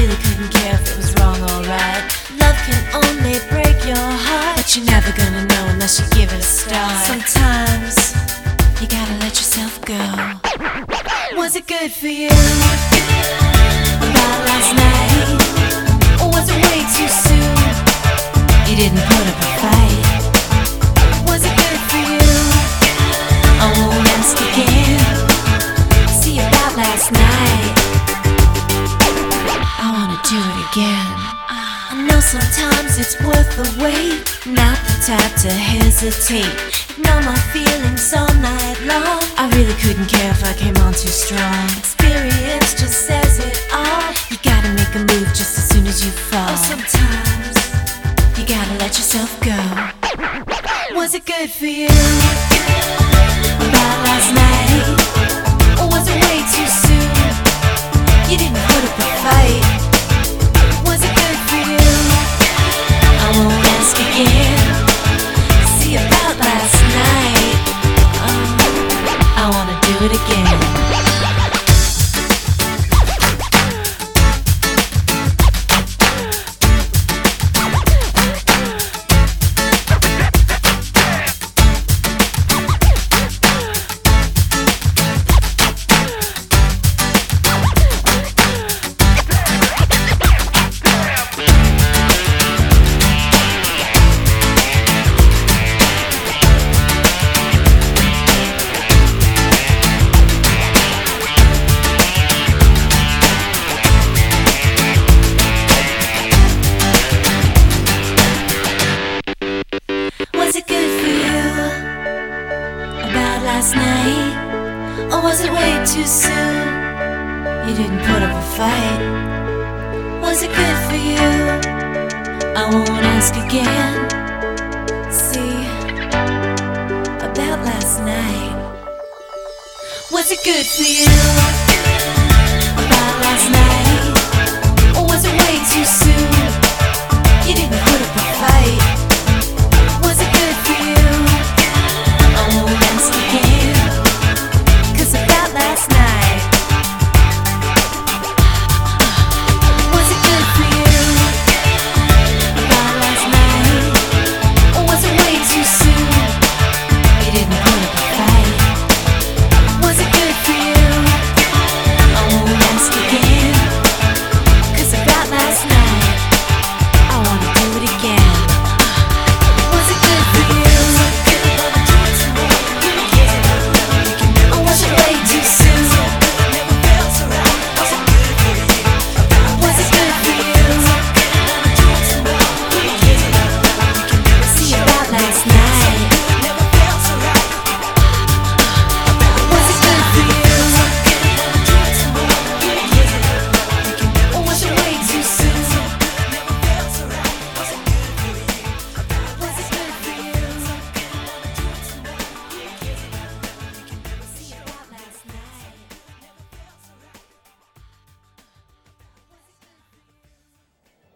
really couldn't care if it was wrong or right. Love can only break your heart, but you're never gonna know unless you give it a start. Sometimes you gotta let yourself go. Was it good for you? About last night? Or was it way too soon? You didn't put up a fight. Was it good for you? I won't ask again. See, about last night, I wanna do it again. I know sometimes it's worth the wait. Not the type to hesitate. Ignore my feelings all night long. I really couldn't care if I came on too strong. Experience just says it all. You gotta make a move just as soon as you fall. Or sometimes you gotta let yourself go. Was it good for you? About last night? Or was it way too soon? You didn't put up a fight. Was it good for you? I won't ask again. See, about last night, I wanna do it again. Was it good for you? About last night? Or was it way too soon? You didn't put up a fight. Was it good for you? I won't ask again. See, about last night. Was it good for you?